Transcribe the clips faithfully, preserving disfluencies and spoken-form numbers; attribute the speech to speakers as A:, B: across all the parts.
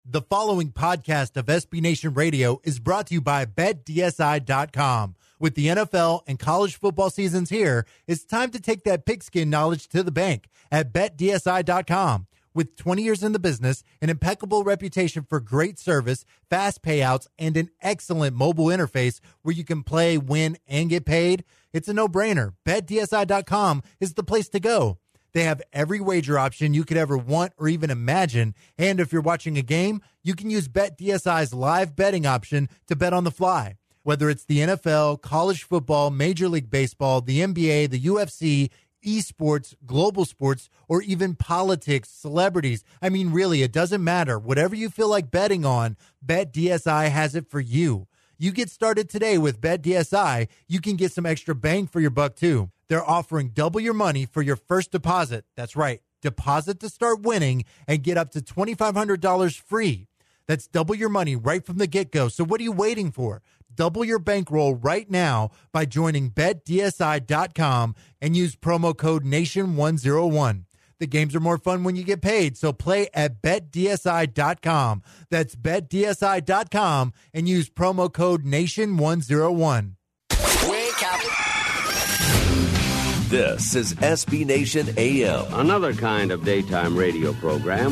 A: The following podcast of S B Nation Radio is brought to you by Bet D S I dot com. With the N F L and college football seasons here, it's time to take that pigskin knowledge to the bank at Bet D S I dot com. With twenty years in the business, an impeccable reputation for great service, fast payouts, and an excellent mobile interface where you can play, win, and get paid, it's a no-brainer. Bet D S I dot com is the place to go. They have every wager option you could ever want or even imagine. And if you're watching a game, you can use BetDSI's live betting option to bet on the fly. Whether it's the N F L, college football, Major League Baseball, the N B A, the U F C, esports, global sports, or even politics, celebrities. I mean, really, it doesn't matter. Whatever you feel like betting on, BetDSI has it for you. You get started today with BetDSI, you can get some extra bang for your buck, too. They're offering double your money for your first deposit. That's right. Deposit to start winning and get up to twenty-five hundred dollars free. That's double your money right from the get-go. So what are you waiting for? Double your bankroll right now by joining Bet D S I dot com and use promo code Nation one oh one. The games are more fun when you get paid, so play at Bet D S I dot com. That's Bet D S I dot com and use promo code Nation one oh one.
B: Wake up.
C: This is S B Nation A M.
D: Another kind of daytime radio program.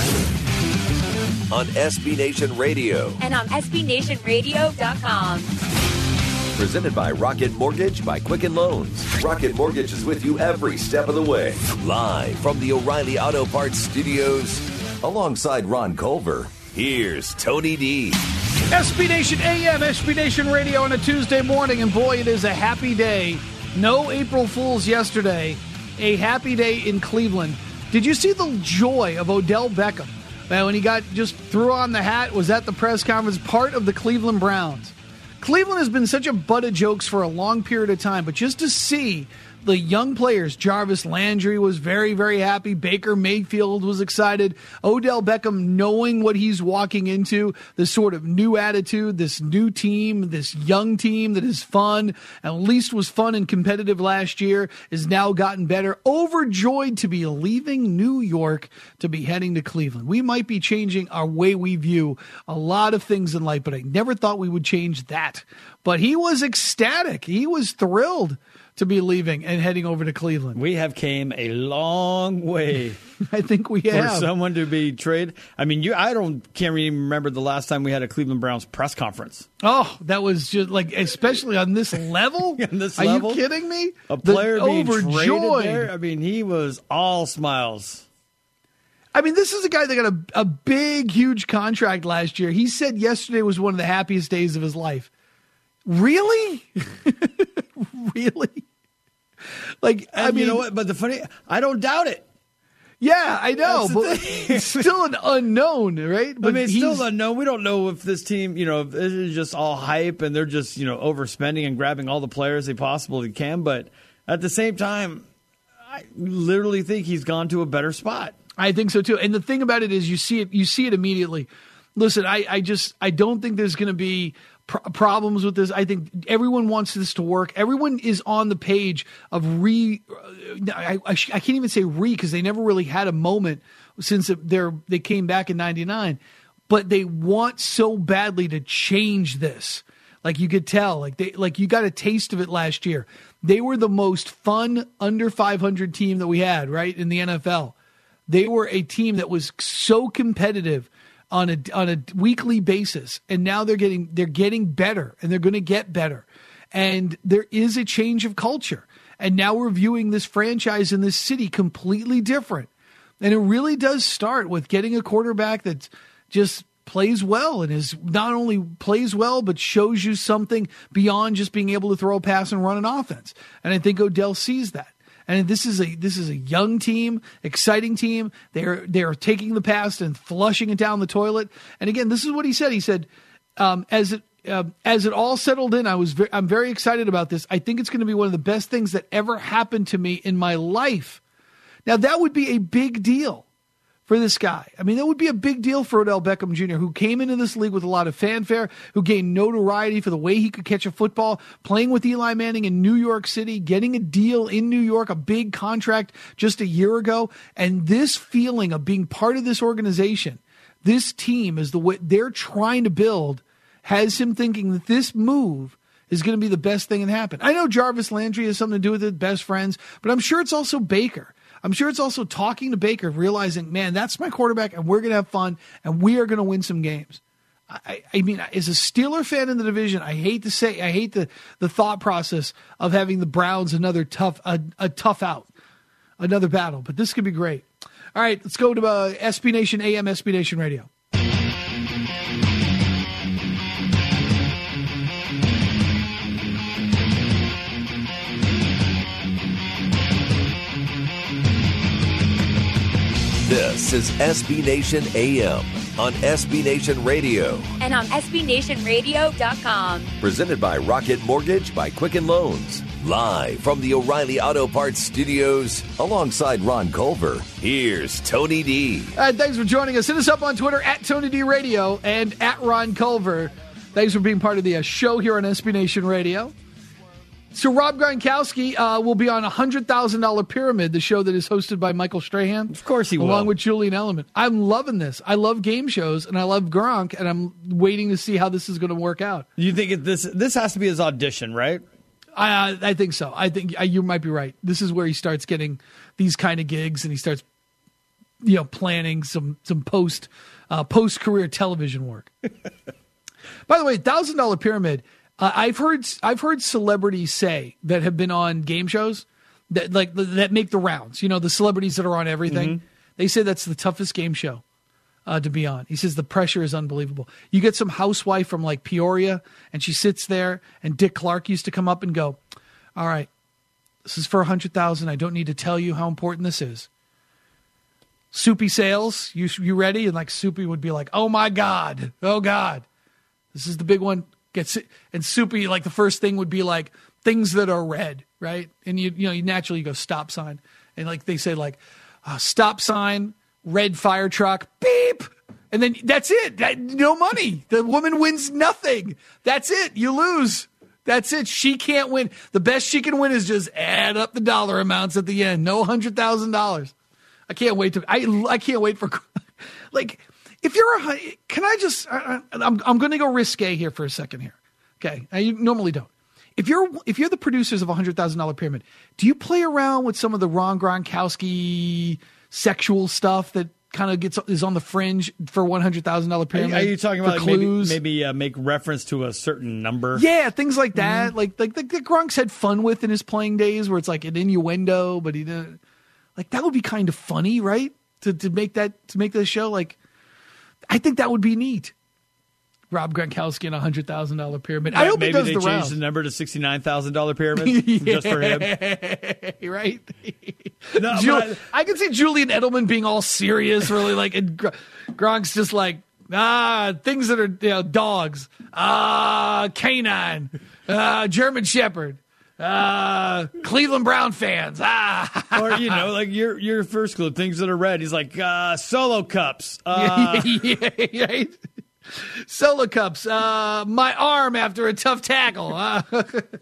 C: On S B Nation Radio.
E: And on S B Nation Radio dot com.
C: Presented by Rocket Mortgage by Quicken Loans. Rocket Mortgage is with you every step of the way. Live from the O'Reilly Auto Parts Studios. Alongside Ron Culver, here's Tony D.
F: S B Nation A M, S B Nation Radio on a Tuesday morning. And boy, it is a happy day. No April Fools yesterday. A happy day in Cleveland. Did you see the joy of Odell Beckham? Uh, when he got just threw on the hat, was at the press conference, part of the Cleveland Browns. Cleveland has been such a butt of jokes for a long period of time, but just to see the young players, Jarvis Landry was very, very happy. Baker Mayfield was excited. Odell Beckham knowing what he's walking into, this sort of new attitude, this new team, this young team that is fun, at least was fun and competitive last year, is now gotten better. Overjoyed to be leaving New York to be heading to Cleveland. We might be changing our way we view a lot of things in life, but I never thought we would change that. But he was ecstatic. He was thrilled to be leaving and heading over to Cleveland.
G: We have came a long way.
F: I think we have.
G: For someone to be traded. I mean, you. I don't can't even remember the last time we had a Cleveland Browns press conference.
F: Oh, that was just like, especially on this level.
G: on this
F: Are
G: level?
F: you kidding me?
G: A player
F: the,
G: being
F: overjoyed.
G: traded there. I mean, he was all smiles.
F: I mean, this is a guy that got a, a big, huge contract last year. He said yesterday was one of the happiest days of his life. Really? Really? Like,
G: And
F: I mean,
G: you know what? But the funny, I don't doubt it.
F: Yeah, I know,
G: That's the
F: but
G: thing.
F: it's still an unknown, right? But
G: I mean, it's
F: he's-
G: still unknown. We don't know if this team, you know, if this is just all hype and they're just, you know, overspending and grabbing all the players they possibly can. But at the same time, I literally think he's gone to a better spot.
F: I think so too. And the thing about it is, you see it, you see it immediately. Listen, I, I just, I don't think there's going to be pr- problems with this. I think everyone wants this to work. Everyone is on the page of re. I, I, I can't even say re because they never really had a moment since they're they came back in ninety-nine. But they want so badly to change this. Like you could tell, like they, like you got a taste of it last year. They were the most fun under five hundred team that we had, right, in the N F L. They were a team that was so competitive on a on a weekly basis, and now they're getting they're getting better, and they're going to get better. And there is a change of culture, and now we're viewing this franchise in this city completely different. And it really does start with getting a quarterback that just plays well and is not only plays well but shows you something beyond just being able to throw a pass and run an offense. And I think Odell sees that. And this is a this is a young team, exciting team. They're they're taking the past and flushing it down the toilet. And again, this is what he said. He said, um, as it uh, as it all settled in, I was ve- I'm very excited about this. I think it's going to be one of the best things that ever happened to me in my life. Now that would be a big deal for this guy. I mean, that would be a big deal for Odell Beckham Junior, who came into this league with a lot of fanfare, who gained notoriety for the way he could catch a football, playing with Eli Manning in New York City, getting a deal in New York, a big contract just a year ago. And this feeling of being part of this organization this team is the way they're trying to build has him thinking that this move is going to be the best thing that happened. I know Jarvis Landry has something to do with it, best friends, but I'm sure it's also Baker. I'm sure it's also talking to Baker, realizing, man, that's my quarterback, and we're going to have fun, and we are going to win some games. I, I mean, as a Steeler fan in the division, I hate to say, I hate the, the thought process of having the Browns another tough, a, a tough out, another battle, but this could be great. All right, let's go to uh, S B Nation A M, S B Nation Radio.
C: This is S B Nation A M on S B Nation Radio.
E: And on S B Nation Radio dot com.
C: Presented by Rocket Mortgage by Quicken Loans. Live from the O'Reilly Auto Parts Studios, alongside Ron Culver, here's Tony D.
F: All right, thanks for joining us. Hit us up on Twitter at Tony D Radio and at Ron Culver. Thanks for being part of the uh, show here on S B Nation Radio. So Rob Gronkowski uh, will be on a one hundred thousand dollars Pyramid, the show that is hosted by Michael Strahan.
G: Of course he will.
F: Along with Julian Edelman. I'm loving this. I love game shows, and I love Gronk, and I'm waiting to see how this is going to work out.
G: You think it, this this has to be his audition, right?
F: I uh, I think so. I think uh, you might be right. This is where he starts getting these kind of gigs, and he starts, you know, planning some some post uh, post career television work. By the way, thousand dollar Pyramid. Uh, I've heard I've heard celebrities say that have been on game shows that like that make the rounds. You know, the celebrities that are on everything. Mm-hmm. They say that's the toughest game show uh, to be on. He says the pressure is unbelievable. You get some housewife from like Peoria, and she sits there, and Dick Clark used to come up and go, "All right, this is for a hundred thousand. I don't need to tell you how important this is." Soupy Sales, you you ready? And like Soupy would be like, "Oh my God, oh God, this is the big one." Gets it, and Soupy, like the first thing would be like things that are red, right? And you you know you naturally go stop sign, and like they say like uh, stop sign, red fire truck, beep, and then that's it. That, no money. The woman wins nothing. That's it. You lose. That's it. She can't win. The best she can win is just add up the dollar amounts at the end. No hundred thousand dollars. I can't wait to. I I can't wait for like. If you're a, can I just, I, I'm I'm going to go risque here for a second here. Okay. I normally don't. If you're, if you're the producers of a one hundred thousand dollars Pyramid, do you play around with some of the Ron Gronkowski sexual stuff that kind of gets, is on the fringe for one hundred thousand dollars Pyramid?
G: Are you, are you talking about like maybe, maybe uh, make reference to a certain number?
F: Yeah, things like that. Mm-hmm. Like, like, like the Gronk's had fun with in his playing days where it's like an innuendo, but he didn't, like that would be kind of funny, right? To, to make that, to make the show like, I think that would be neat. Rob Gronkowski and a one hundred thousand dollars Pyramid. I hope
G: maybe
F: he does
G: they
F: the
G: changed
F: rounds.
G: the number to sixty-nine thousand dollars Pyramid yeah. just for him.
F: Right?
G: No,
F: Ju-
G: I,
F: I can see Julian Edelman being all serious, really like, and Gr- Gronk's just like, ah, things that are, you know, dogs, ah, canine, ah, German Shepherd. Uh, Cleveland Brown fans. Ah.
G: Or, you know, like your your first clue, things that are red. He's like, uh, solo cups. Uh.
F: yeah, yeah, right? Solo cups. Uh, my arm after a tough tackle. Uh. oh,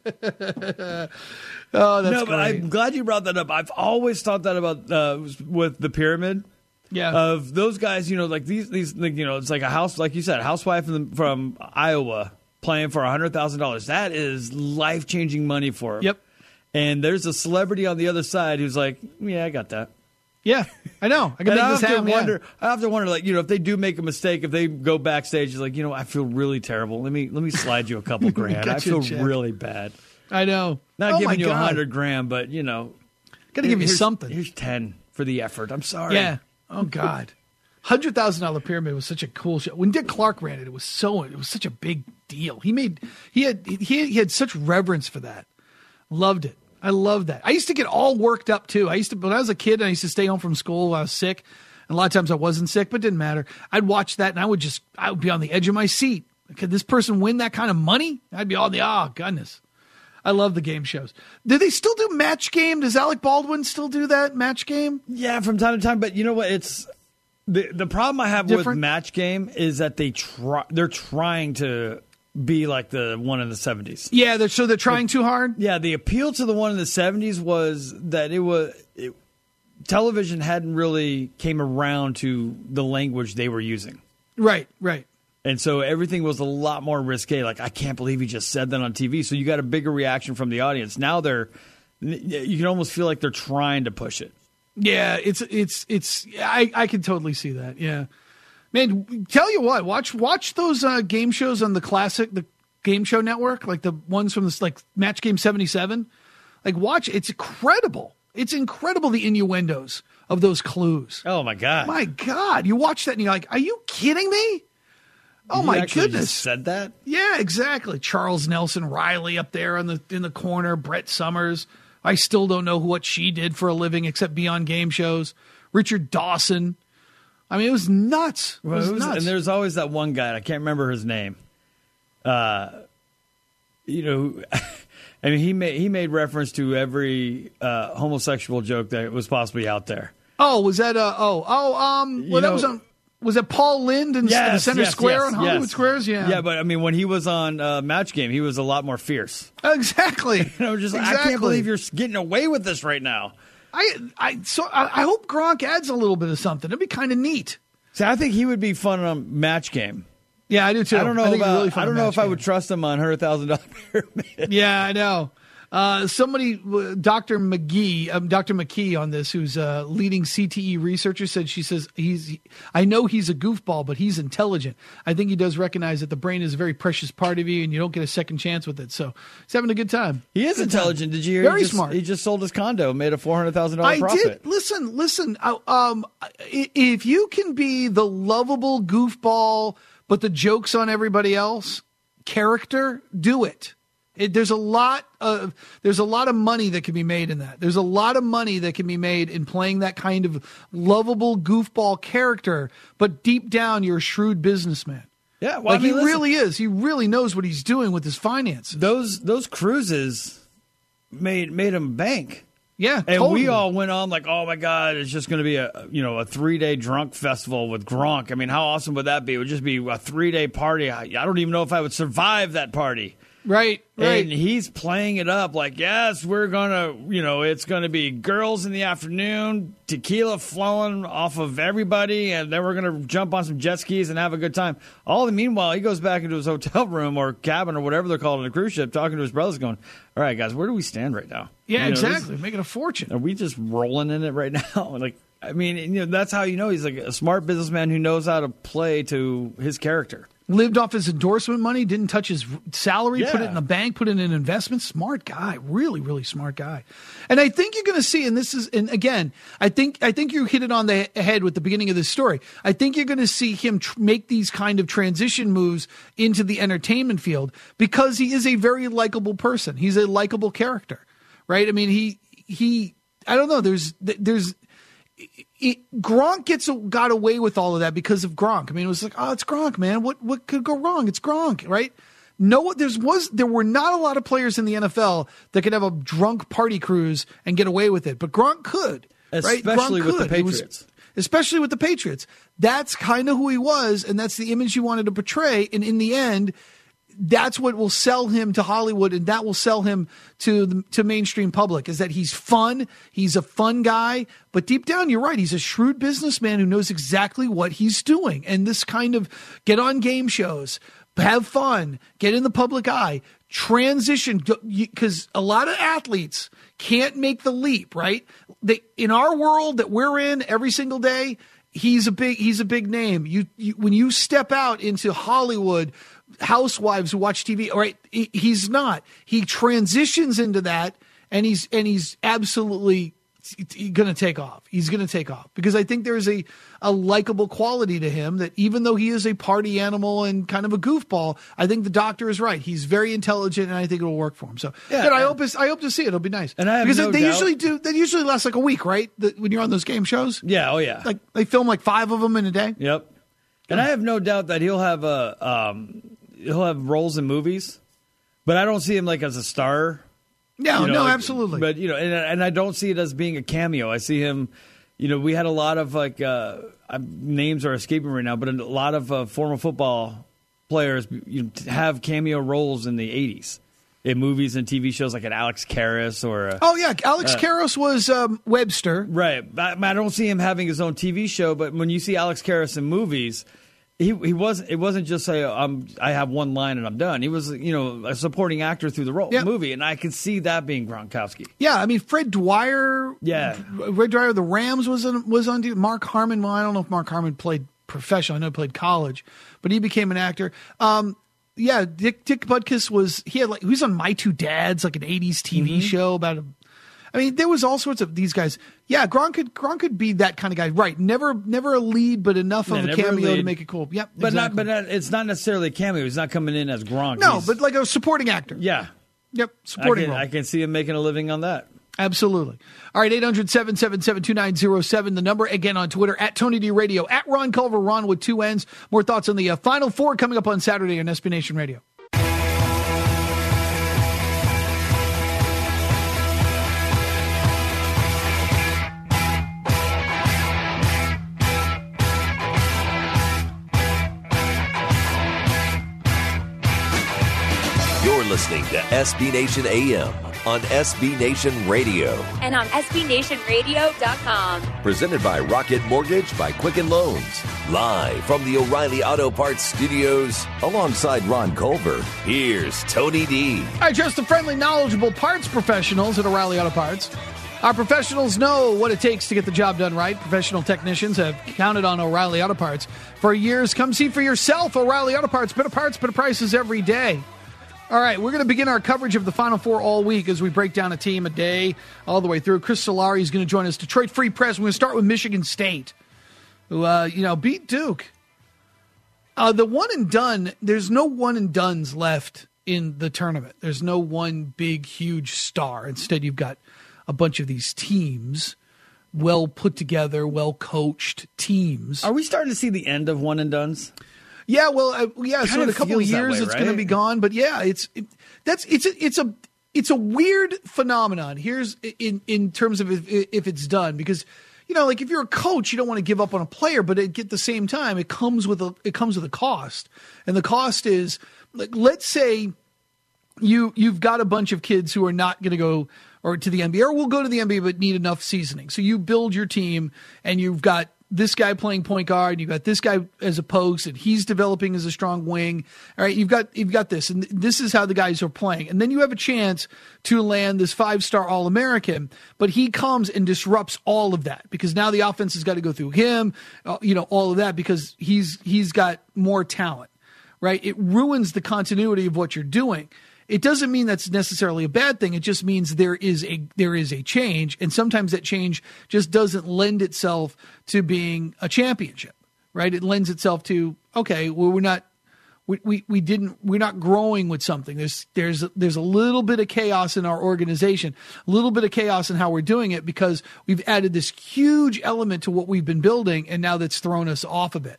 F: that's
G: No, but
F: great.
G: I'm glad you brought that up. I've always thought that about uh, with the pyramid.
F: Yeah.
G: Of those guys, you know, like these, these, like, you know, it's like a house, like you said, a housewife from, from Iowa playing for one hundred thousand dollars. That is life-changing money for him.
F: Yep.
G: And there's a celebrity on the other side who's like, yeah, I got that.
F: Yeah, I know. I can
G: and
F: make
G: I
F: this
G: have
F: happen.
G: to wonder.
F: Yeah.
G: I have to wonder, like, you know, if they do make a mistake, if they go backstage, it's like, you know, I feel really terrible. Let me let me slide you a couple grand. I feel really bad.
F: I know.
G: Not
F: oh
G: giving you a
F: God.
G: hundred grand, but you know,
F: Got to give you
G: here's,
F: something.
G: Here's ten for the effort. I'm sorry.
F: Yeah. Oh God. Hundred thousand dollar Pyramid was such a cool show. When Dick Clark ran it, it was so it was such a big deal. He made he had he, he had such reverence for that. Loved it. I love that. I used to get all worked up too. I used to when I was a kid, I used to stay home from school when I was sick. And a lot of times I wasn't sick, but it didn't matter. I'd watch that and I would just I would be on the edge of my seat. Could this person win that kind of money? I'd be on the oh goodness. I love the game shows. Do they still do Match Game? Does Alec Baldwin still do that Match Game?
G: Yeah, from time to time. But you know what? It's the the problem I have
F: Different?
G: with Match Game is that they try they're trying to be like the one in the seventies.
F: Yeah, they're, so they're trying too hard?
G: Yeah, the appeal to the one in the seventies was that it was it, television hadn't really came around to the language they were using.
F: Right, right.
G: And so everything was a lot more risque. Like, I can't believe he just said that on T V. So you got a bigger reaction from the audience. Now they're, you can almost feel like they're trying to push it.
F: Yeah, it's it's it's. I I can totally see that. Yeah, man. Tell you what, watch watch those uh, game shows on the classic, the Game Show Network, like the ones from this, like Match Game seventy-seven. Like, watch. It's incredible. It's incredible the innuendos of those clues.
G: Oh my god.
F: My God, you watch that and you're like, are you kidding me? Oh
G: you
F: my goodness!
G: Just said that?
F: Yeah, exactly. Charles Nelson Riley up there in the in the corner. Brett Summers. I still don't know what she did for a living except be on game shows. Richard Dawson. I mean, it was nuts. It
G: well,
F: was,
G: it was
F: nuts.
G: And there's always that one guy. I can't remember his name. Uh, you know, I mean, he made he made reference to every uh, homosexual joke that was possibly out there.
F: Oh, was that? Uh, oh, oh, um, well,
G: you
F: that
G: know,
F: was on. Was it Paul Lind in
G: yes,
F: the Center
G: yes,
F: Square
G: yes,
F: on Hollywood
G: yes.
F: Squares? Yeah,
G: yeah. But I mean, when he was on uh, Match Game, he was a lot more fierce.
F: Exactly.
G: You know, just like,
F: exactly.
G: I can't believe you're getting away with this right now.
F: I, I, so I, I hope Gronk adds a little bit of something. It'd be kind of neat.
G: See, I think he would be fun on Match Game.
F: Yeah, I do too.
G: I don't know
F: I think
G: about.
F: really fun
G: I don't
F: on
G: know
F: Match
G: if I
F: Game.
G: would trust him on hundred thousand dollar pyramid.
F: Yeah, I know. Uh, somebody, Doctor McGee, um, Doctor McKee on this, who's a leading C T E researcher, said, she says, he's, I know he's a goofball, but he's intelligent. I think he does recognize that the brain is a very precious part of you and you don't get a second chance with it. So he's having a good time.
G: He is
F: good
G: intelligent.
F: Time.
G: Did you hear?
F: Very
G: he just,
F: smart.
G: He just sold his condo, made a four hundred thousand dollars
F: I
G: profit.
F: did. Listen, listen. Uh, um, if you can be the lovable goofball, but the joke's on everybody else character, do it. It, there's a lot of there's a lot of money that can be made in that. There's a lot of money that can be made in playing that kind of lovable goofball character, but deep down you're a shrewd businessman.
G: Yeah, well,
F: like
G: I mean,
F: he
G: listen,
F: really is. He really knows what he's doing with his finances.
G: Those those cruises made made him bank.
F: Yeah,
G: and
F: totally.
G: we all went on like, oh my god, it's just going to be a you know a three day drunk festival with Gronk. I mean, how awesome would that be? It would just be a three day party. I, I don't even know if I would survive that party.
F: Right, right.
G: And he's playing it up like, yes, we're going to, you know, it's going to be girls in the afternoon, tequila flowing off of everybody, and then we're going to jump on some jet skis and have a good time. All the meanwhile, he goes back into his hotel room or cabin or whatever they're called on a cruise ship, talking to his brothers going, all right, guys, where do we stand right now?
F: Yeah,
G: you know,
F: exactly.
G: this,
F: Making a fortune.
G: Are we just rolling in it right now? Like, I mean, you know, that's how you know he's like a smart businessman who knows how to play to his character.
F: Lived off his endorsement money, didn't touch his salary,
G: Yeah.
F: put it in the bank, put it in an investment. Smart guy, really, really smart guy. And I think you're going to see, and this is, and again, I think I think you hit it on the head with the beginning of this story. I think you're going to see him tr- make these kind of transition moves into the entertainment field because he is a very likable person. He's a likable character, right? I mean, he he. I don't know. There's there's. It, Gronk gets got away with all of that because of Gronk. I mean, it was like, oh, it's Gronk, man. What what could go wrong? It's Gronk, right? No, there's was there were not a lot of players in the N F L that could have a drunk party cruise and get away with it, but Gronk could, right?
G: Especially
F: Gronk
G: with
F: could.
G: the
F: It was-
G: Patriots.
F: especially with the Patriots. That's kind of who he was, and that's the image he wanted to portray. And in the end, that's what will sell him to Hollywood, and that will sell him to the to mainstream public, is that he's fun, he's a fun guy, but deep down, you're right, he's a shrewd businessman who knows exactly what he's doing. And this kind of get on game shows, have fun, get in the public eye, transition, because a lot of athletes can't make the leap, right? They, in our world that we're in every single day, he's a big he's a big name. You, you when you step out into Hollywood, housewives who watch T V, all right, he, he's not. He transitions into that, and he's and he's absolutely going to take off. He's going to take off because I think there's a a likable quality to him that even though he is a party animal and kind of a goofball, I think the doctor is right. He's very intelligent, and I think it'll work for him. So
G: Yeah,
F: good, I
G: and-
F: hope it's, I hope to see it. It'll be nice.
G: And I have
F: because
G: no
F: they
G: doubt-
F: usually do. They usually last like a week, right? The, when you're on those game shows,
G: Yeah, oh yeah.
F: like they film like five of them in a day.
G: Yep. And I have no doubt that he'll have a um, he'll have roles in movies, but I don't see him like as a star.
F: No,
G: You know,
F: no,
G: like-
F: absolutely.
G: But you know, and, and I don't see it as being a cameo. I see him. You know, we had a lot of like uh, uh, names are escaping right now, but a lot of uh, former football players you know, have cameo roles in the eighties in movies and T V shows, like an Alex Karras or a,
F: Oh yeah, Alex
G: Uh,
F: Karras was um, Webster.
G: right. I, I don't see him having his own T V show, but when you see Alex Karras in movies, He he wasn't. It wasn't just say um I have one line and I'm done. He was you know a supporting actor through the role
F: Yeah.
G: movie, and I could see that being Gronkowski.
F: Yeah, I mean Fred Dwyer.
G: Yeah.
F: Fred Dwyer of the Rams was on, was on. Mark Harmon. Well, I don't know if Mark Harmon played professional. I know he played college, but he became an actor. Um, yeah, Dick Dick Butkus was. He had like he was on My Two Dads, like an eighties T V mm-hmm. show about a. I mean, there was all sorts of these guys. Yeah, Gronk could Gronk could be that kind of guy, right? Never, never a lead, but enough
G: yeah,
F: of a cameo a to make it cool. Yep,
G: but
F: exactly.
G: not, but not, it's not necessarily a cameo. He's not coming in as Gronk.
F: No,
G: He's,
F: but like a supporting actor.
G: Yeah.
F: Yep, supporting
G: I can,
F: role.
G: I can see him making a living on that.
F: Absolutely. All right, eight hundred, seven seven seven, two nine zero seven. The number again on Twitter at Tony D Radio, at Ron Culver, Ron with two N's. More thoughts on the uh, Final Four coming up on Saturday on S B Nation Radio.
C: You're listening to S B Nation A M on S B Nation Radio.
E: And on S B Nation Radio dot com.
C: Presented by Rocket Mortgage by Quicken Loans. Live from the O'Reilly Auto Parts Studios, alongside Ron Culver, here's Tony D.
F: All right, just the friendly, knowledgeable parts professionals at O'Reilly Auto Parts. Our professionals know what it takes to get the job done right. Professional technicians have counted on O'Reilly Auto Parts for years. Come see for yourself. O'Reilly Auto Parts, better parts, better prices every day. All right, we're going to begin our coverage of the Final Four all week as we break down a team a day all the way through. Chris Solari is going to join us. Detroit Free Press. We're going to start with Michigan State, who, uh, you know, beat Duke. Uh, the one and done, there's no one and dones left in the tournament. There's no one big, huge star. Instead, you've got a bunch of these teams, well put together, well coached teams.
G: Are we starting to see the end of one and dones?
F: Yeah, well, uh, yeah.
G: Kind
F: so in a couple of years,
G: way,
F: it's
G: right?
F: going to be gone. But yeah, it's it, that's it's a, it's a it's a weird phenomenon. Here's in in terms of if, if it's done, because you know, like if you're a coach, you don't want to give up on a player, but at the same time, it comes with a it comes with a cost, and the cost is like let's say you you've got a bunch of kids who are not going to go or to the N B A or will go to the N B A but need enough seasoning. So you build your team, and you've got this guy playing point guard, and you've got this guy as a post, and he's developing as a strong wing. All right, you've got you've got this, and this is how the guys are playing. And then you have a chance to land this five-star All-American, but he comes and disrupts all of that because now the offense has got to go through him, uh, you know, all of that because he's he's got more talent, right? It ruins the continuity of what you're doing. It doesn't mean that's necessarily a bad thing. It just means there is a there is a change, and sometimes that change just doesn't lend itself to being a championship, right? It lends itself to okay, well, we're not we, we, we didn't we're not growing with something. There's there's there's a little bit of chaos in our organization, a little bit of chaos in how we're doing it because we've added this huge element to what we've been building, and now that's thrown us off a bit.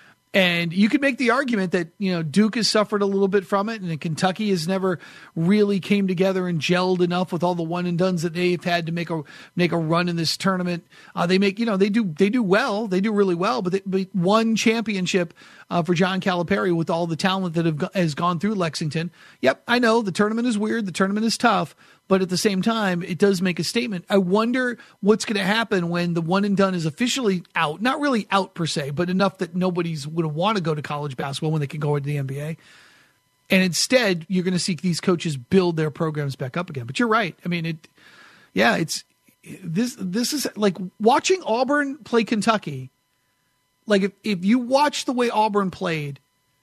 F: And you could make the argument that, you know, Duke has suffered a little bit from it, and Kentucky has never really came together and gelled enough with all the one and dones that they've had to make a make a run in this tournament. Uh, they make, you know, they do they do well, they do really well, but they but one championship uh, for John Calipari with all the talent that have go, has gone through Lexington. Yep, I know the tournament is weird, the tournament is tough. But at the same time, it does make a statement. I wonder what's going to happen when the one and done is officially out. Not really out per se, but enough that nobody's going to want to go to college basketball when they can go into the N B A. And instead, you're going to see these coaches build their programs back up again. But you're right. I mean, it. Yeah, it's this. This is like watching Auburn play Kentucky. Like if, if you watch the way Auburn played,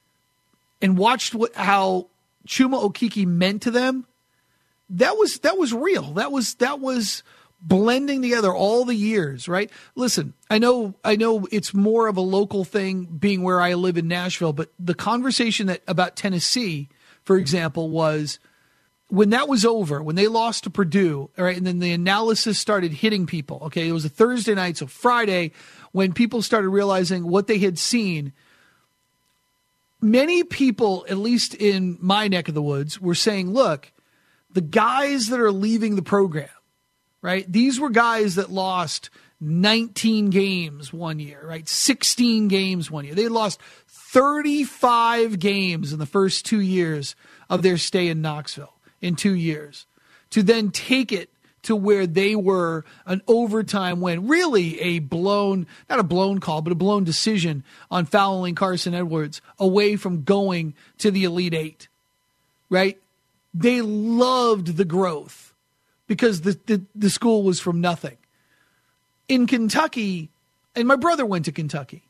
F: and watched what how Chuma Okeke meant to them. That was that was real. That was that was blending together all the years, right? Listen, I know I know it's more of a local thing being where I live in Nashville, but the conversation that about Tennessee, for example, was when that was over, when they lost to Purdue, all right, and then the analysis started hitting people. Okay, it was a Thursday night, so Friday, when people started realizing what they had seen. Many people, at least in my neck of the woods, were saying, look, the guys that are leaving the program, right? These were guys that lost nineteen games one year, right? sixteen games one year. They lost thirty-five games in the first two years of their stay in Knoxville in two years to then take it to where they were an overtime win, really a blown, not a blown call, but a blown decision on fouling Carson Edwards away from going to the Elite Eight, right? They loved the growth because the, the, the school was from nothing. In Kentucky, and my brother went to Kentucky,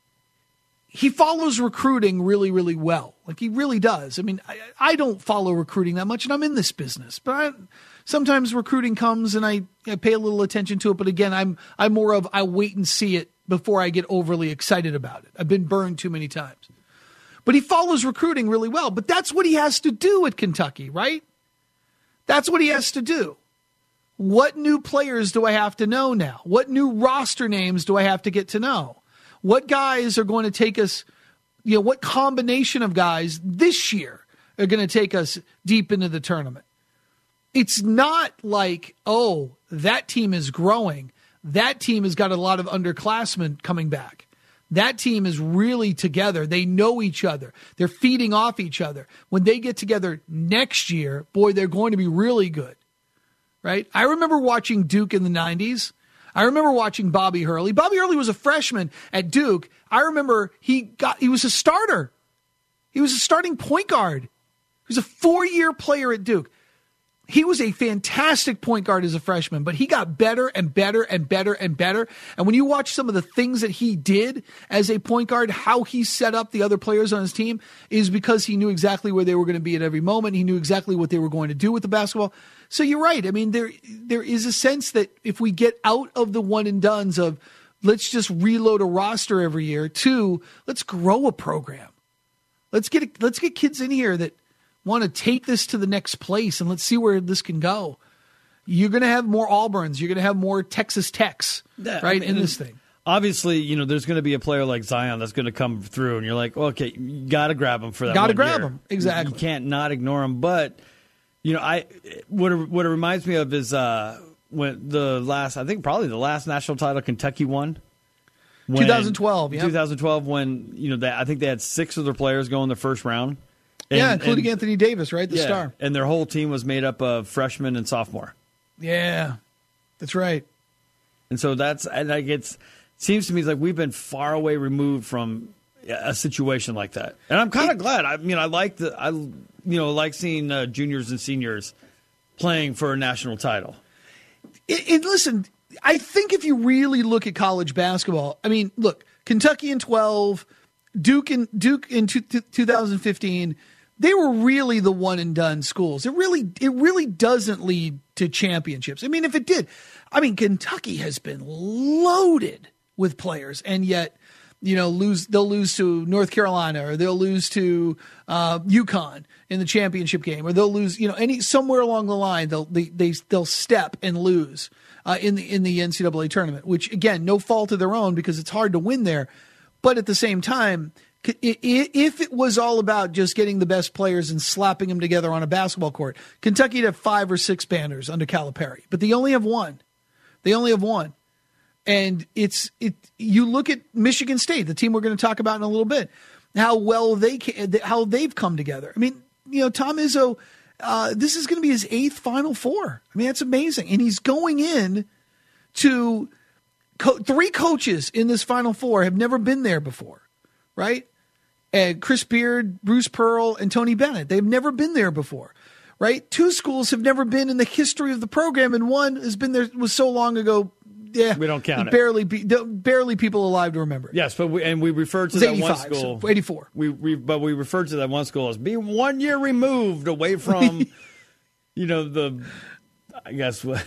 F: he follows recruiting really, really well. Like he really does. I mean, I, I don't follow recruiting that much, and I'm in this business. But I, sometimes recruiting comes, and I, I pay a little attention to it. But again, I'm I'm more of I wait and see it before I get overly excited about it. I've been burned too many times. But he follows recruiting really well. But that's what he has to do at Kentucky, right? That's what he has to do. What new players do I have to know now? What new roster names do I have to get to know? What guys are going to take us, you know, what combination of guys this year are going to take us deep into the tournament? It's not like, oh, that team is growing. That team has got a lot of underclassmen coming back. That team is really together. They know each other. They're feeding off each other. When they get together next year, boy, they're going to be really good, right? I remember watching Duke in the nineties. I remember watching Bobby Hurley. Bobby Hurley was a freshman at Duke. I remember he got he was a starter. He was a starting point guard. He was a four-year player at Duke. He was a fantastic point guard as a freshman, but he got better and better and better and better. And when you watch some of the things that he did as a point guard, how he set up the other players on his team is because he knew exactly where they were going to be at every moment. He knew exactly what they were going to do with the basketball. So you're right. I mean, there there is a sense that if we get out of the one and dones of let's just reload a roster every year, to let's grow a program. Let's get let's get kids in here that want to take this to the next place, and let's see where this can go. You're going to have more Auburns. You're going to have more Texas Techs,
G: yeah,
F: right,
G: I mean,
F: in this thing.
G: Obviously, you know, there's going to be a player like Zion that's going to come through, and you're like, well, okay, you got to grab him for that.
F: Got to
G: one
F: grab
G: year.
F: him, exactly.
G: You can't not ignore him. But you know, I what it, what it reminds me of is uh, when the last, I think probably the last national title Kentucky won. When,
F: twenty twelve, yeah.
G: twenty twelve, when you know they, I think they had six of their players go in the first round. And,
F: yeah, including
G: and,
F: Anthony Davis, right? The
G: yeah,
F: star.
G: And their whole team was made up of freshmen and sophomore.
F: Yeah, that's right.
G: And so that's, and like it's, seems to me like we've been far away removed from a situation like that. And I'm kind of glad. I mean, I like the, I, you know, like seeing uh, juniors and seniors playing for a national title.
F: It, it, listen, I think if you really look at college basketball, I mean, look, Kentucky in twelve, Duke in Duke in two, two thousand fifteen. They were really the one and done schools. It really, it really doesn't lead to championships. I mean, if it did, I mean, Kentucky has been loaded with players, and yet, you know, lose they'll lose to North Carolina, or they'll lose to uh, UConn in the championship game, or they'll lose, you know, any somewhere along the line they'll they, they they'll step and lose uh, in the in the N C double A tournament. Which again, no fault of their own because it's hard to win there, but at the same time, if it was all about just getting the best players and slapping them together on a basketball court, Kentucky'd have five or six banners under Calipari, but they only have one. They only have one. And it's it. You look at Michigan State, the team we're going to talk about in a little bit, how well they how they've come together. I mean, you know, Tom Izzo, uh, this is going to be his eighth Final Four. I mean, that's amazing, and he's going in to co- three coaches in this Final Four have never been there before. Right? And Chris Beard, Bruce Pearl, and Tony Bennett. They've never been there before. Right? Two schools have never been in the history of the program, and one has been there was so long ago. Yeah,
G: we don't count it.
F: Barely, barely people alive to remember.
G: Yes, but we, and we refer to that one school,
F: so eighty-four.
G: We, we, but we refer to that one school as being one year removed away from, you know, the. I guess I,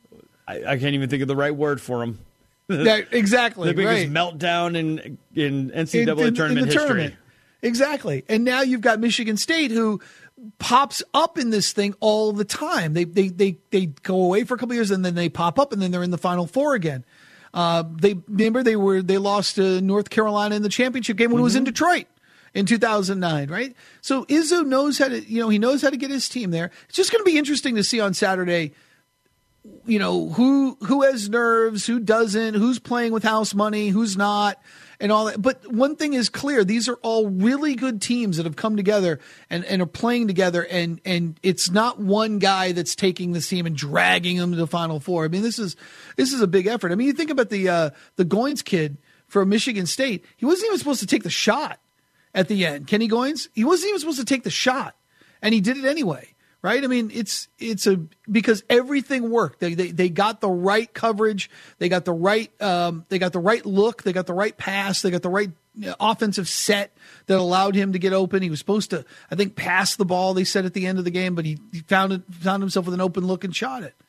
G: I can't even think of the right word for them.
F: Yeah, exactly.
G: The biggest
F: right.
G: meltdown in in N C double A
F: in, in,
G: tournament
F: in the
G: history.
F: Tournament. Exactly. And now you've got Michigan State, who pops up in this thing all the time. They they they they go away for a couple of years, and then they pop up, and then they're in the Final Four again. Uh, they remember they were they lost to North Carolina in the championship game when mm-hmm. it was in Detroit in two thousand nine, right? So Izzo knows how to, you know, he knows how to get his team there. It's just going to be interesting to see on Saturday you know, who who has nerves, who doesn't, who's playing with house money, who's not, and all that. But one thing is clear. These are all really good teams that have come together and, and are playing together, and and it's not one guy that's taking this team and dragging them to the Final Four. I mean, this is this is a big effort. I mean, you think about the uh, the Goins kid for Michigan State. He wasn't even supposed to take the shot at the end. Kenny Goins, he wasn't even supposed to take the shot, and he did it anyway. Right? I mean, it's it's a because everything worked. They they they got the right coverage. They got the right um, they got the right look. They got the right pass. They got the right offensive set that allowed him to get open. He was supposed to, I think, pass the ball. They said at the end of the game, but he, he found it found himself with an open look and shot it.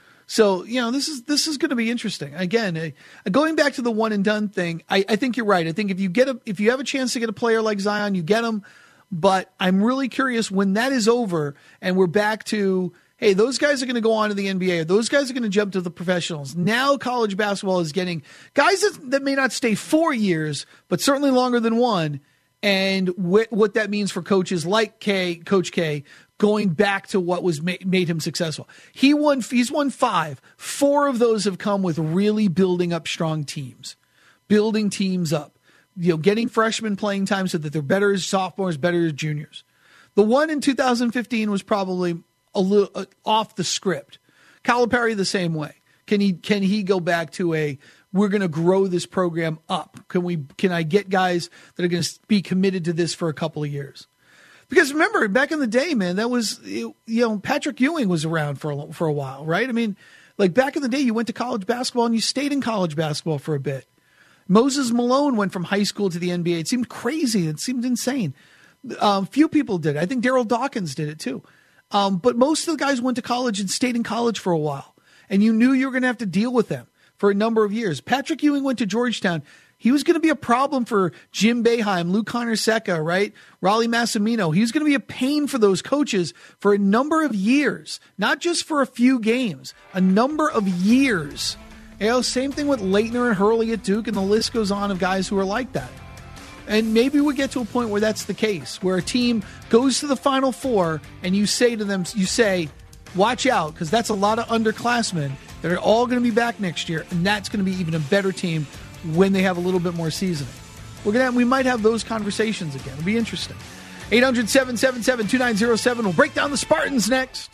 F: So you know, this is this is going to be interesting. Again, uh, going back to the one and done thing, I, I think you're right. I think if you get a if you have a chance to get a player like Zion, you get him. But I'm really curious when that is over and we're back to, hey, those guys are going to go on to the N B A. Or those guys are going to jump to the professionals. Now college basketball is getting guys that, that may not stay four years, but certainly longer than one. And wh- what that means for coaches like K, Coach K, going back to what was ma- made him successful. He won. He's won five. Four of those have come with really building up strong teams, building teams up. You know, getting freshmen playing time so that they're better as sophomores, better as juniors. The one in two thousand fifteen was probably a little uh, off the script. Calipari the same way. Can he can he go back to a we're going to grow this program up? Can we can I get guys that are going to be committed to this for a couple of years? Because remember, back in the day, man, that was you know Patrick Ewing was around for a, for a while, right? I mean, like back in the day, you went to college basketball and you stayed in college basketball for a bit. Moses Malone went from high school to the N B A. It seemed crazy. It seemed insane. Um, few people did it. I think Daryl Dawkins did it too. Um, but most of the guys went to college and stayed in college for a while. And you knew you were going to have to deal with them for a number of years. Patrick Ewing went to Georgetown. He was going to be a problem for Jim Boeheim, Lou Connor-Seca, right? Raleigh Massimino. He was going to be a pain for those coaches for a number of years, not just for a few games, a number of years. You know, same thing with Leitner and Hurley at Duke, and the list goes on of guys who are like that. And maybe we get to a point where that's the case, where a team goes to the Final Four, and you say to them, you say, watch out, because that's a lot of underclassmen that are all going to be back next year, and that's going to be even a better team when they have a little bit more seasoning. We're gonna, we might have those conversations again. It'll be interesting. eight hundred, seven seven seven, two nine zero seven. We'll break down the Spartans next.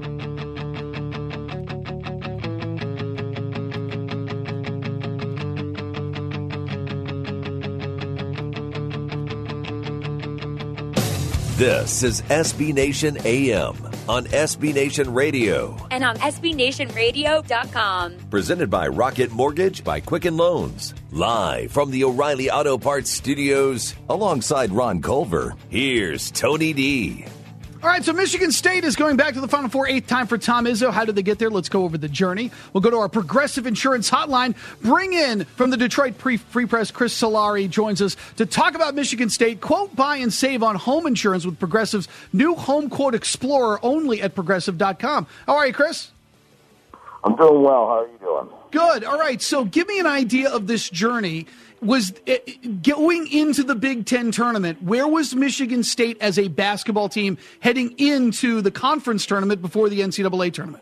C: This is S B Nation A M on S B Nation Radio.
E: And on S B Nation Radio dot com.
C: Presented by Rocket Mortgage by Quicken Loans. Live from the O'Reilly Auto Parts Studios, alongside Ron Culver, here's Tony D.
F: All right, so Michigan State is going back to the Final Four, eighth time for Tom Izzo. How did they get there? Let's go over the journey. We'll go to our Progressive Insurance Hotline. Bring in from the Detroit Free Press, Chris Solari joins us to talk about Michigan State. Quote, buy and save on home insurance with Progressive's new Home Quote Explorer, only at Progressive dot com. How are you, Chris?
B: I'm doing well. How are you doing?
F: Good. All right, so give me an idea of this journey. Was it, going into the Big Ten tournament, where was Michigan State as a basketball team heading into the conference tournament before the N C double A tournament?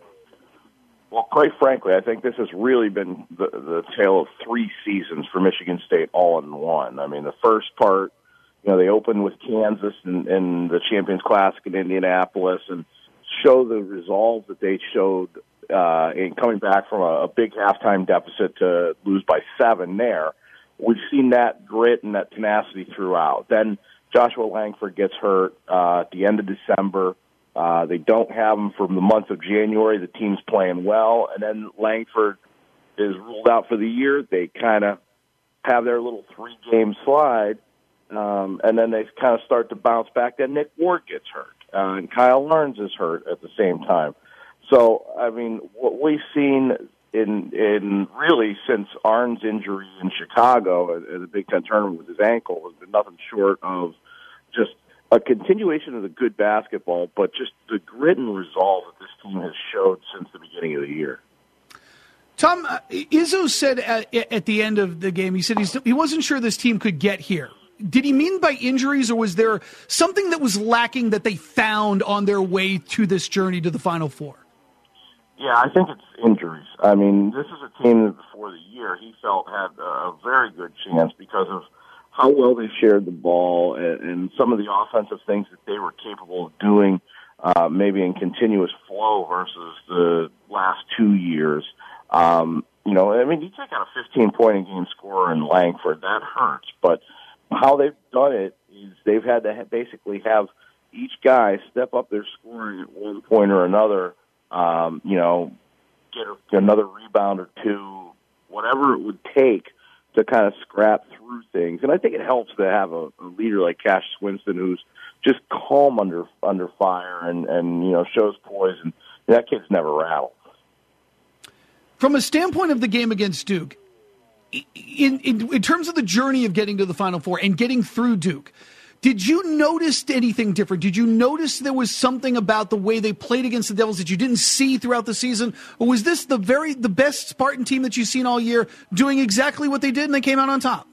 B: Well, quite frankly, I think this has really been the, the tale of three seasons for Michigan State all in one. I mean, the first part, you know, they opened with Kansas in, in the Champions Classic in Indianapolis and show the resolve that they showed uh, in coming back from a, a big halftime deficit to lose by seven there. We've seen that grit and that tenacity throughout. Then Joshua Langford gets hurt uh, at the end of December. Uh, they don't have him from the month of January. The team's playing well. And then Langford is ruled out for the year. They kind of have their little three-game slide, um, and then they kind of start to bounce back. Then Nick Ward gets hurt, uh, and Kyle Learns is hurt at the same time. So, I mean, what we've seen in in really since Arn's injury in Chicago at, at the Big Ten tournament with his ankle has been nothing short of just a continuation of the good basketball, but just the grit and resolve that this team has showed since the beginning of the year.
F: Tom, uh, Izzo said at, at the end of the game, he said he's, he wasn't sure this team could get here. Did he mean by injuries, or was there something that was lacking that they found on their way to this journey to the Final Four?
B: Yeah, I think it's injuries. I mean, this is a team that before the year he felt had a very good chance because of how well they shared the ball and, and some of the offensive things that they were capable of doing, uh, maybe in continuous flow versus the last two years. Um, you know, I mean, you take out a fifteen-point-a-game scorer in Langford, that hurts. But how they've done it is they've had to ha- basically have each guy step up their scoring at one point or another, um, you know, get a, another rebound or two, whatever it would take to kind of scrap through things. And I think it helps to have a, a leader like Cassius Winston who's just calm under under fire and, and you know, shows poise. And that kid's never rattled.
F: From a standpoint of the game against Duke, in, in in terms of the journey of getting to the Final Four and getting through Duke, did you notice anything different? Did you notice there was something about the way they played against the Devils that you didn't see throughout the season? Or was this the very the best Spartan team that you've seen all year doing exactly what they did and they came out on top?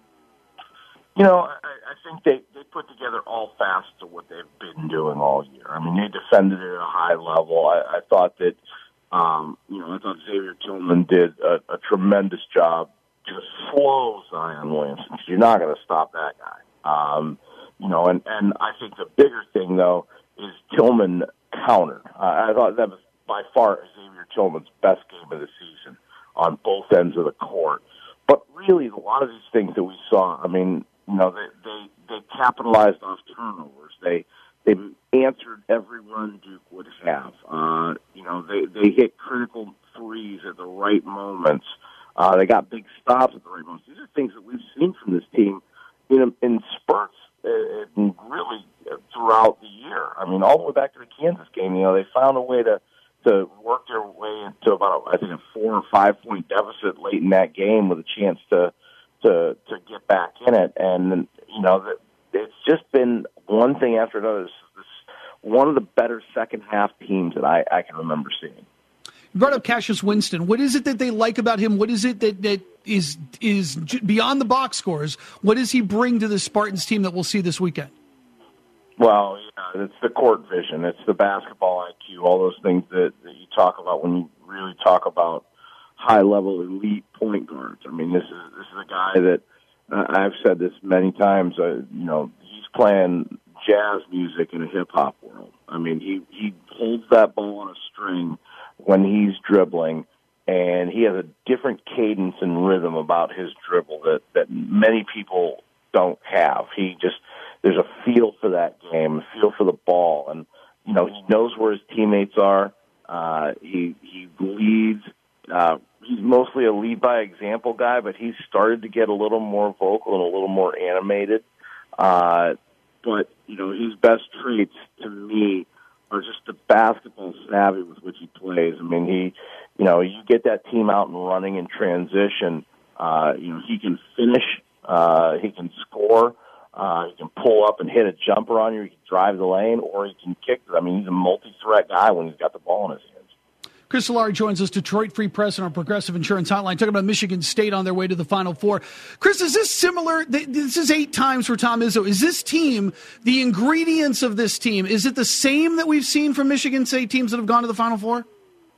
B: You know, I, I think they, they put together all facets of what they've been doing all year. I mean, they defended it at a high level. I, I thought that, um, you know, I thought Xavier Tillman did a, a tremendous job to slow Zion Williamson. You're not going to stop that guy. Um, you know, and, and I think the bigger thing, though, is Tillman countered. Uh, I thought that was by far Xavier Tillman's best game of the season on both ends of the court. But really, a lot of these things that we saw, I mean, you know, they they, they capitalized off turnovers. They they answered every run Duke would have. Uh, you know, they, they hit critical threes at the right moments. Uh, they got big stops at the right moments. These are things that we've seen from this team in in spurts uh, and really throughout the year. I mean, all the way back to the Kansas game, you know, they found a way to, to work their way into about, I think, a four or five point deficit late in that game with a chance to to to get back in it. And, you know, it's just been one thing after another. This, this one of the better second half teams that I, I can remember seeing.
F: You brought up Cassius Winston. What is it that they like about him? What is it that, that is is beyond the box scores? What does he bring to the Spartans team that we'll see this weekend?
B: Well, yeah, it's the court vision. It's the basketball I Q, all those things that, that you talk about when you really talk about high-level elite point guards. I mean, this is this is a guy that uh, I've said this many times. Uh, you know, he's playing jazz music in a hip-hop world. I mean, he, he holds that ball on a string when he's dribbling, and he has a different cadence and rhythm about his dribble that, that many people don't have. He just, there's a feel for that game, a feel for the ball, and, you know, he knows where his teammates are. Uh, he, he leads. Uh, he's mostly a lead-by-example guy, but he's started to get a little more vocal and a little more animated. Uh, but, you know, his best traits, to me, are just the basketball savvy with which he plays. I mean, he, you know, you get that team out and running in transition. Uh, you know, he can finish. Uh, he can score. Uh, he can pull up and hit a jumper on you. He can drive the lane, or he can kick. I mean, he's a multi-threat guy when he's got the ball in his hands.
F: Chris Solari joins us, Detroit Free Press, on our Progressive Insurance Hotline, talking about Michigan State on their way to the Final Four. Chris, is this similar? This is eight times for Tom Izzo. Is this team, the ingredients of this team, is it the same that we've seen from Michigan State teams that have gone to the Final Four?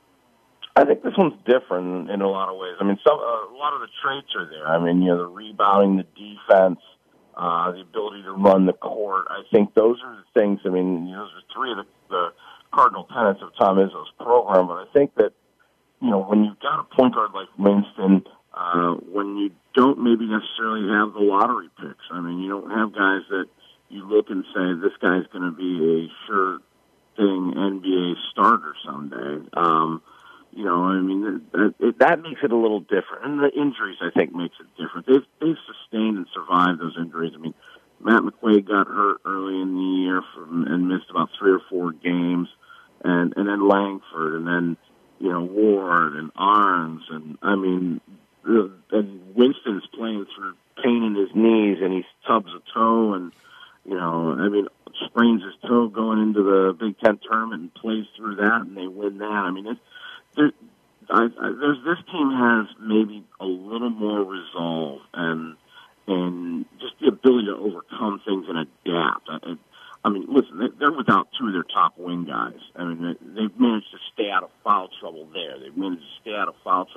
B: I think this one's different in a lot of ways. I mean, some, uh, a lot of the traits are there. I mean, you know, the rebounding, the defense, uh, the ability to run the court. I think those are the things. I mean, you know, those are three of the, the cardinal tenets of Tom Izzo's program, but I think that, you know, when you've got a point guard like Winston, uh, when you don't maybe necessarily have the lottery picks, I mean, you don't have guys that you look and say, this guy's going to be a sure thing N B A starter someday. Um, you know, I mean, that, it, that makes it a little different. And the injuries, I think, makes it different. They've, they've sustained and survived those injuries. I mean, Matt McQuaid got hurt early in the year from, and missed about three or four games. And, and then Langford, and then, you know, Ward and Arns. And, I mean, and Winston's playing through pain in his knees, and he stubs a toe, and, you know, I mean, sprains his toe going into the Big Ten tournament and plays through that, and they win that. I mean, it, there, I, I, there's, this team has maybe a little more resolve and and just the ability to overcome things and adapt. I, I mean, listen, they're without two of their top wing guys. I mean, they've managed to stay out of foul trouble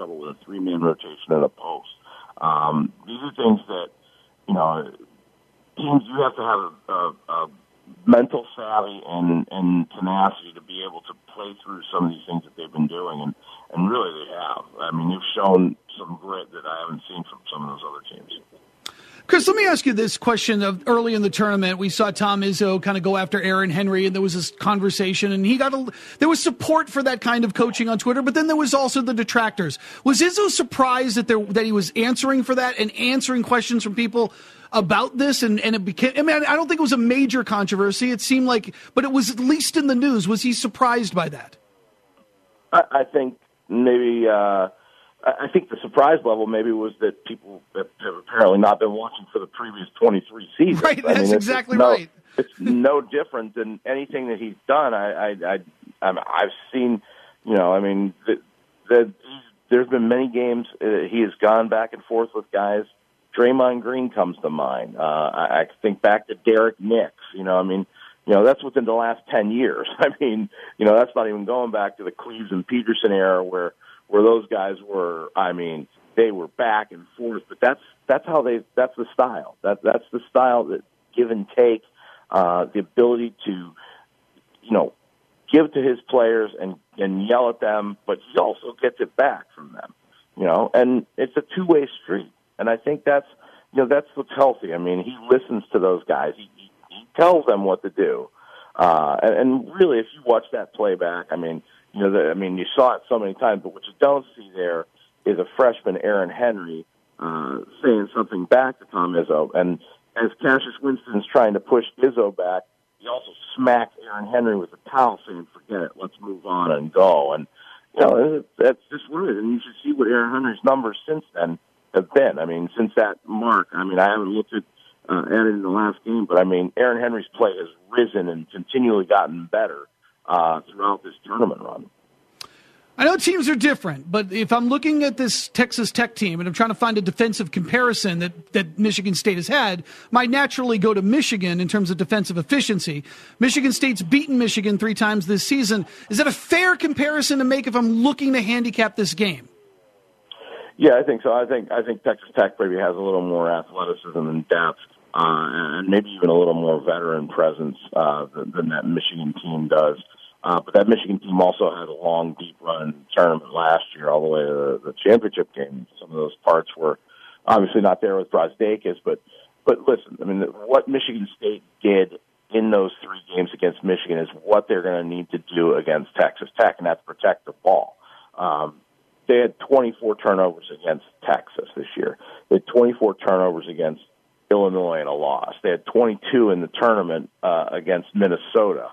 B: trouble with a three-man rotation and a post. Um, these are things that, you know, teams, you have to have a, a, a mental savvy and, and tenacity to be able to play through some of these things that they've been doing, and, and really they have. I mean, they've shown some grit that I haven't seen from some of those other teams.
F: Chris, let me ask you this question. Of early in the tournament, we saw Tom Izzo kind of go after Aaron Henry, and there was this conversation, and he got a, there was support for that kind of coaching on Twitter, but then there was also the detractors. Was Izzo surprised that there that he was answering for that and answering questions from people about this, and, and it became, I mean, I don't think it was a major controversy. It seemed like, but it was at least in the news. Was he surprised by that?
B: I, I think maybe, uh, I think the surprise level maybe was that people have apparently not been watching for the previous twenty-three seasons.
F: Right, that's
B: I mean,
F: exactly
B: no,
F: right.
B: It's no different than anything that he's done. I, I, I, I'm, I've seen, you know, I mean, the, the, there's been many games uh, he has gone back and forth with guys. Draymond Green comes to mind. Uh, I, I think back to Derek Nix. You know, I mean, you know, that's within the last ten years. I mean, you know, that's not even going back to the Cleaves and Peterson era where. where those guys were, I mean, they were back and forth, but that's that's how they that's the style. That that's the style that give and take, uh, the ability to, you know, give to his players and, and yell at them, but he also gets it back from them. You know, and it's a two way street. And I think that's you know, that's what's healthy. I mean, he listens to those guys. He he, he tells them what to do. Uh, and, and really if you watch that playback, I mean, You know, the, I mean, you saw it so many times, but what you don't see there is a freshman, Aaron Henry, uh, saying something back to Tom Izzo. And as Cassius Winston's trying to push Izzo back, he also smacks Aaron Henry with a towel saying, forget it, let's move on and go. And, you know, that's just what it is. And you should see what Aaron Henry's numbers since then have been. I mean, since that mark, I mean, I haven't looked at, uh, at it in the last game, but, I mean, Aaron Henry's play has risen and continually gotten better. Uh, throughout this tournament run.
F: I know teams are different, but if I'm looking at this Texas Tech team and I'm trying to find a defensive comparison that, that Michigan State has had, might naturally go to Michigan in terms of defensive efficiency. Michigan State's beaten Michigan three times this season. Is that a fair comparison to make if I'm looking to handicap this game?
B: Yeah, I think so. I think I think Texas Tech maybe has a little more athleticism and depth. Uh, and maybe even a little more veteran presence uh, than, than that Michigan team does. Uh, but that Michigan team also had a long, deep run tournament last year, all the way to the, the championship game. Some of those parts were obviously not there with Brazdeikis, but but listen, I mean, what Michigan State did in those three games against Michigan is what they're going to need to do against Texas Tech, and that's protect the ball. Um, they had twenty-four turnovers against Texas this year. They had twenty-four turnovers against Illinois in a loss. They had twenty-two in the tournament uh, against Minnesota.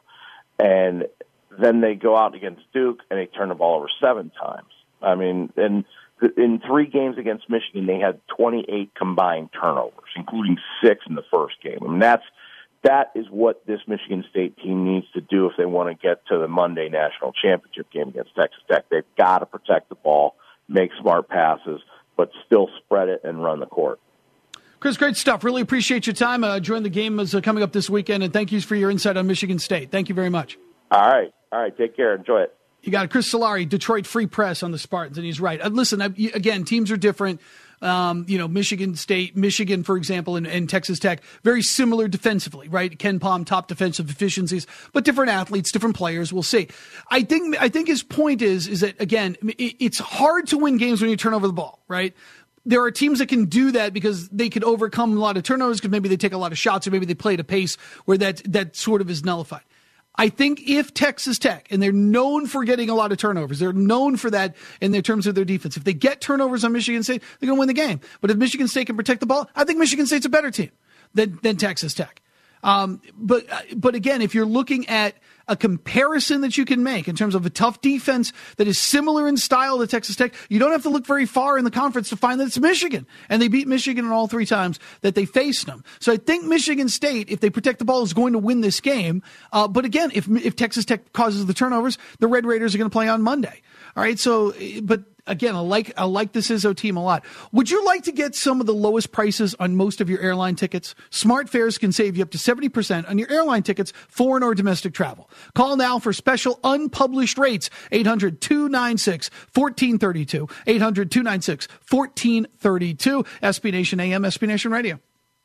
B: And then they go out against Duke and they turn the ball over seven times. I mean, and in three games against Michigan, they had twenty-eight combined turnovers, including six in the first game. I mean, that's, that is what this Michigan State team needs to do if they want to get to the Monday national championship game against Texas Tech. They've got to protect the ball, make smart passes, but still spread it and run the court.
F: Chris, great stuff. Really appreciate your time. Uh, join the game is uh, coming up this weekend, and thank you for your insight on Michigan State. Thank you very much.
B: All right. All right. Take care. Enjoy it.
F: You got it. Chris Solari, Detroit Free Press on the Spartans, and he's right. Uh, listen, I, again, teams are different. Um, you know, Michigan State, Michigan, for example, and, and Texas Tech, very similar defensively, right? Ken Pom, top defensive efficiencies, but different athletes, different players. We'll see. I think, I think his point is, is that, again, it, it's hard to win games when you turn over the ball, right? There are teams that can do that because they could overcome a lot of turnovers because maybe they take a lot of shots or maybe they play at a pace where that, that sort of is nullified. I think if Texas Tech, and they're known for getting a lot of turnovers, they're known for that in their terms of their defense. If they get turnovers on Michigan State, they're going to win the game. But if Michigan State can protect the ball, I think Michigan State's a better team than, than Texas Tech. Um, but, but again, if you're looking at a comparison that you can make in terms of a tough defense that is similar in style to Texas Tech, you don't have to look very far in the conference to find that it's Michigan. And they beat Michigan in all three times that they faced them. So I think Michigan State, if they protect the ball, is going to win this game. Uh, but again, if, if Texas Tech causes the turnovers, the Red Raiders are going to play on Monday. All right. So, but again, I like I like this Izzo team a lot. Would you like to get some of the lowest prices on most of your airline tickets? Smart Fares can save you up to seventy percent on your airline tickets, foreign or domestic travel. Call now for special unpublished rates. eight hundred, two nine six, one four three two. eight hundred, two nine six, one four three two. S B Nation A M, S B Nation Radio.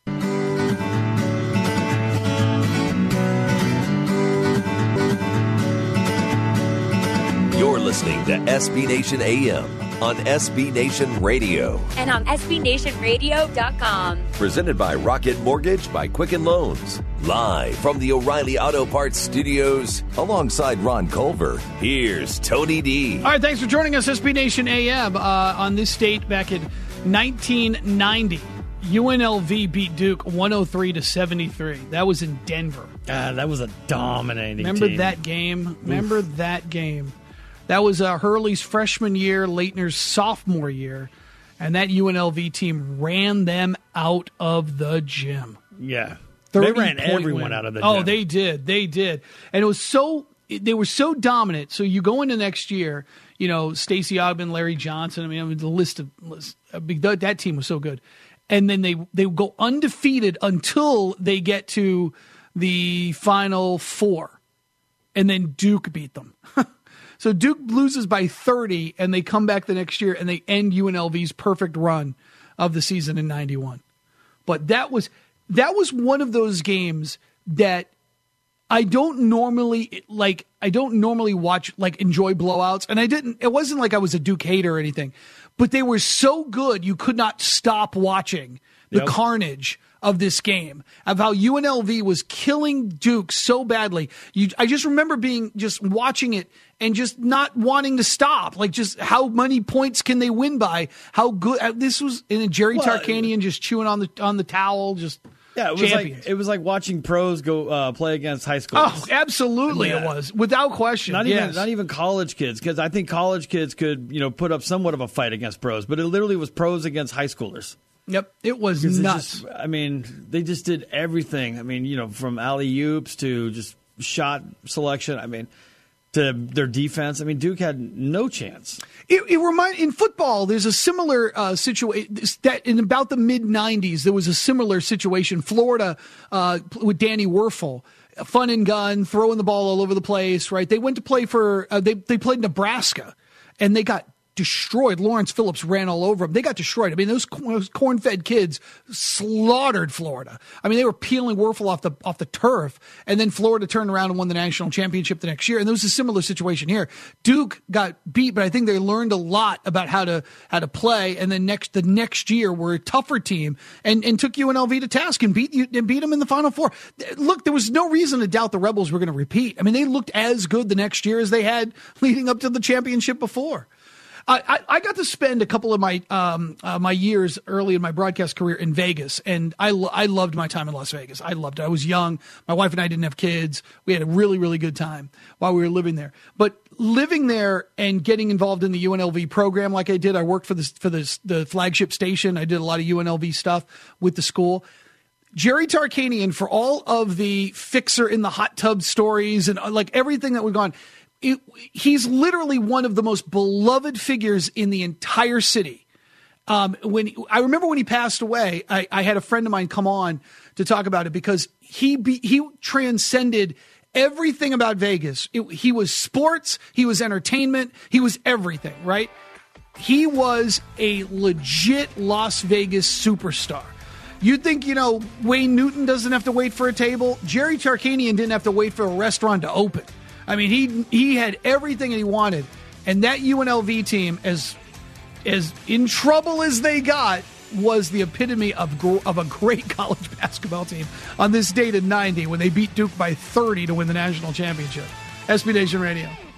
C: You're listening to S B Nation A M on S B Nation Radio.
E: And on S B Nation Radio dot com.
C: Presented by Rocket Mortgage by Quicken Loans. Live from the O'Reilly Auto Parts Studios, alongside Ron Culver, here's Tony D.
F: All right, thanks for joining us, S B Nation A M. Uh, on this date back in nineteen ninety, U N L V beat Duke one oh three to seventy-three. That was in Denver.
G: Ah, that was a dominating
F: Remember
G: team.
F: that game? Remember Oof. that game? That was uh, Hurley's freshman year, Leitner's sophomore year, and that U N L V team ran them out of the gym.
G: Yeah. They ran everyone
F: win.
G: out of the gym.
F: Oh, they did. They did. And it was so they were so dominant. So you go into next year, you know, Stacey Ogman, Larry Johnson. I mean, I mean the list of list, that, that team was so good. And then they they go undefeated until they get to the Final Four, and then Duke beat them. So Duke loses by thirty, and they come back the next year, and they end U N L V's perfect run of the season in ninety-one. But that was that was one of those games that I don't normally like. I don't normally watch, like, enjoy blowouts, and I didn't. It wasn't like I was a Duke hater or anything, but they were so good you could not stop watching the yep. carnage of this game, of how U N L V was killing Duke so badly. You, I just remember being just watching it and just not wanting to stop. Like, just how many points can they win by? How good uh, this was, and Jerry well, Tarkanian just chewing on the on the towel, just.
G: Yeah, it was
F: champions.
G: like it was like watching pros go uh, play against high school.
F: Oh, absolutely, yeah. It was, without question.
G: Not
F: yes.
G: even not even college kids, because I think college kids could, you know, put up somewhat of a fight against pros, but it literally was pros against high schoolers.
F: Yep, it was nuts.
G: Just, I mean, they just did everything. I mean, you know, from alley-oops to just shot selection. I mean, to their defense. I mean, Duke had no chance.
F: It, it remind in football. There's a similar uh, situation that in about the mid nineties there was a similar situation. Florida uh, with Danny Werfel, fun and gun, throwing the ball all over the place. Right? They went to play for uh, they they played Nebraska, and they got destroyed. Lawrence Phillips ran all over them. They got destroyed. I mean, those, those corn-fed kids slaughtered Florida. I mean, they were peeling Werfel off the off the turf, and then Florida turned around and won the national championship the next year. And there was a similar situation here. Duke got beat, but I think they learned a lot about how to how to play. And then next the next year were a tougher team and, and took U N L V to task and beat you and beat them in the Final Four. Look, there was no reason to doubt the Rebels were going to repeat. I mean, they looked as good the next year as they had leading up to the championship before. I, I got to spend a couple of my um, uh, my years early in my broadcast career in Vegas, and I, lo- I loved my time in Las Vegas. I loved it. I was young. My wife and I didn't have kids. We had a really, really good time while we were living there. But living there and getting involved in the U N L V program like I did, I worked for, this, for this, the flagship station. I did a lot of U N L V stuff with the school. Jerry Tarkanian, for all of the fixer in the hot tub stories and like everything that we've gone, It, he's literally one of the most beloved figures in the entire city. Um, when I remember when he passed away, I, I had a friend of mine come on to talk about it because he be, he transcended everything about Vegas. It, he was sports, he was entertainment, he was everything, right? He was a legit Las Vegas superstar. You'd think, you know, Wayne Newton doesn't have to wait for a table. Jerry Tarkanian didn't have to wait for a restaurant to open. I mean, he he had everything that he wanted. And that U N L V team, as as in trouble as they got, was the epitome of of a great college basketball team on this date in ninety when they beat Duke by thirty to win the national championship. S B Nation Radio.